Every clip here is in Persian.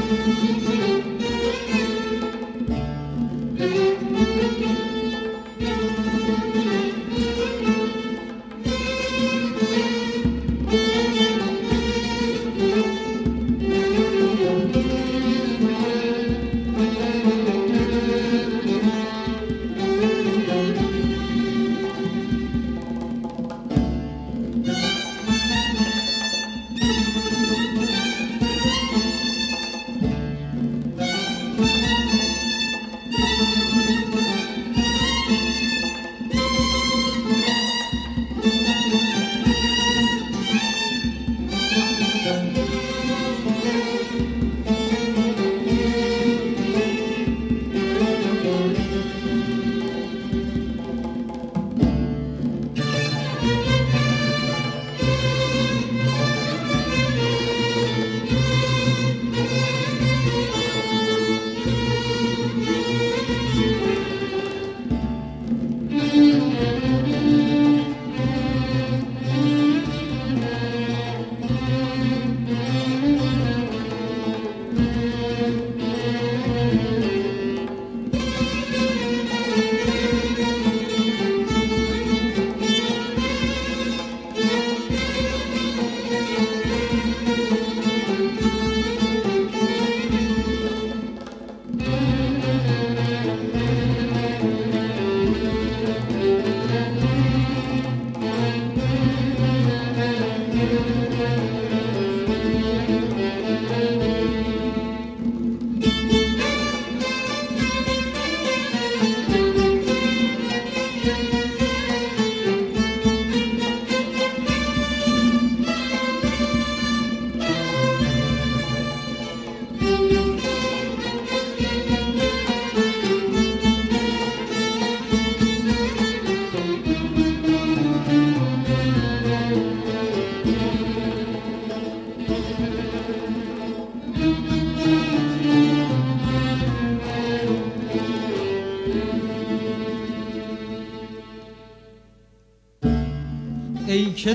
ای که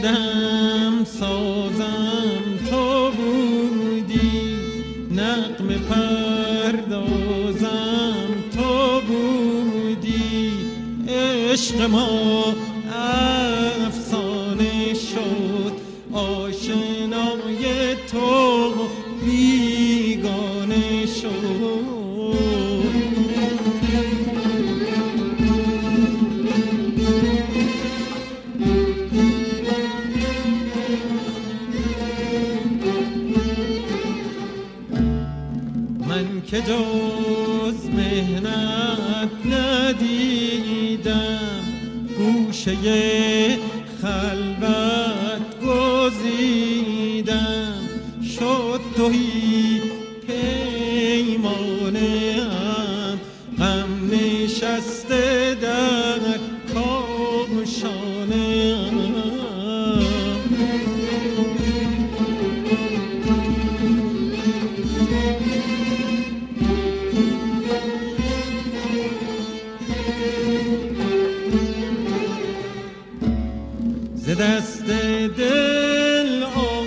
دم سازم تو بودی، نغمه پردازم تو بودی، عشق ما افسانه شد، آشنای تو بیگانه شد. که جز مهنت ندیدم، گوشه خلوت گزیدم، شد تهی پیمانه‌ام، غم نشسته در کاشانه‌ام. دست دل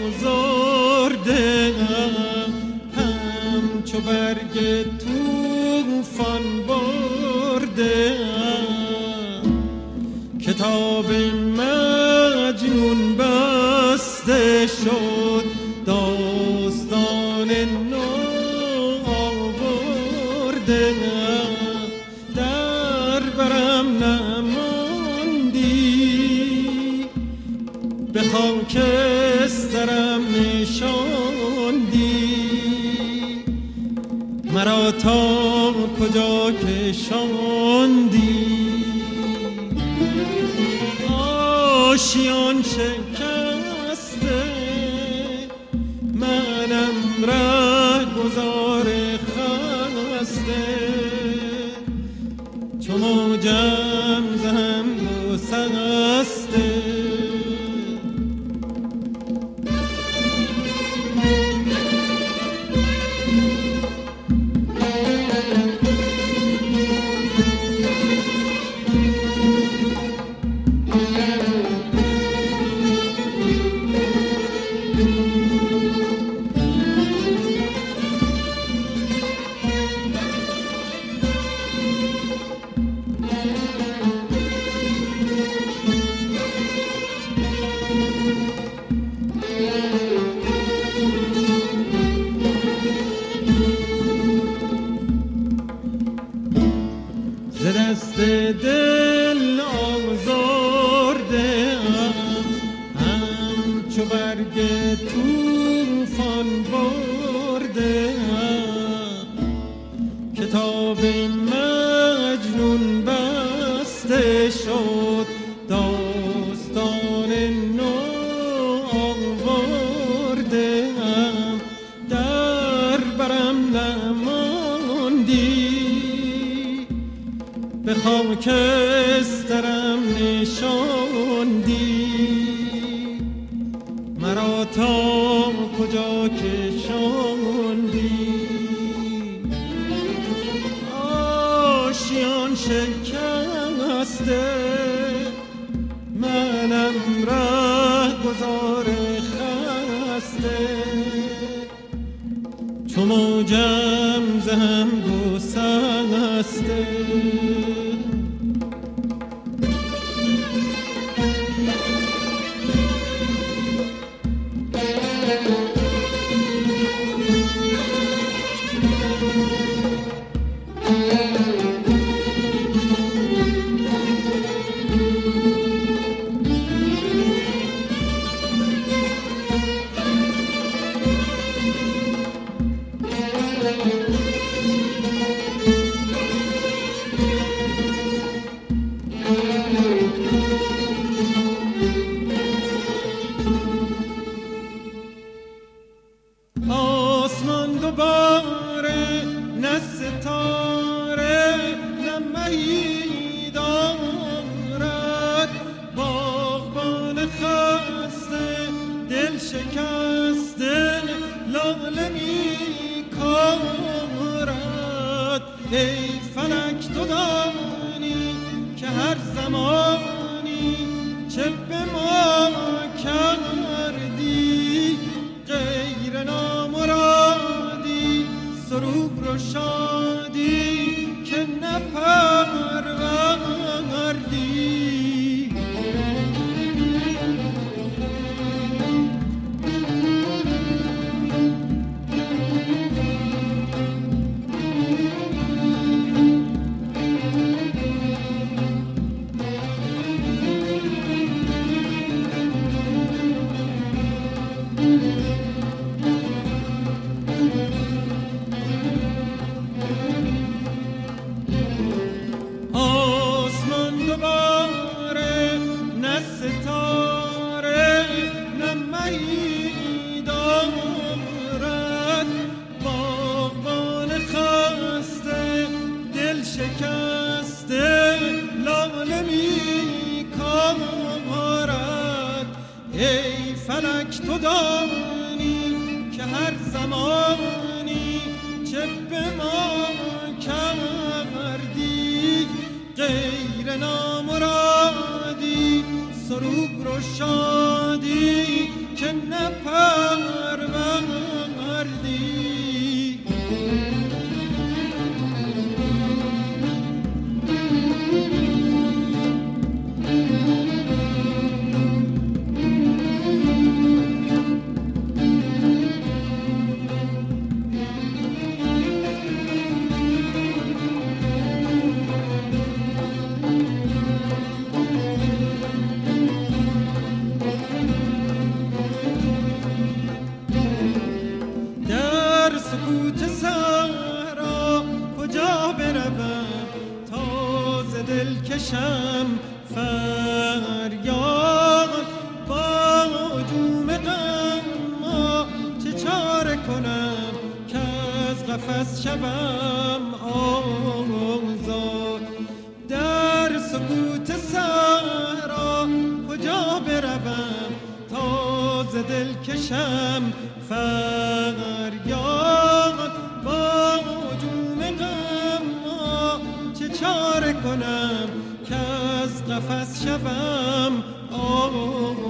آزرده‌ام، همچو برگ طوفان برده‌ام، کتاب مجنون بسته شد، داستان نو آورده‌ام، در برم به خاکسترم نشاندی، مرا تا کجا کشاندی. آشیان شکسته منم رهگذار خسته، چو موجم زهم و سرسته. کشاندی، آشیان شکسته منم ره گذار خسته، چو موجم زهم گسسته. آسمان دوباره نه ستاره نه مهی دارد، باغبان خسته دل شکسته لاله می کارد. ای فلک تو دانی که هر زمانی چه به ما کردی، غیر نامرادی سرور و شادی که نپروردی. آسمان دوباره نه ستاره نه مهی دارد، باغبان خسته دل شکسته لاله می کارد. ای فلک تو دانی که هر زمانی چه به ما کردی، غیر نامرادی سرور و شادی که نپروردی. سکوت صحرا کجا بروم تا ز دل کشم فریاد، با هجوم غم چه چاره کنم که از قفس شوم آزاد. در سکوت صحرا کجا بروم تا ز دل کشم فریاد، با هجوم غم چه چاره کنم که از قفس شوم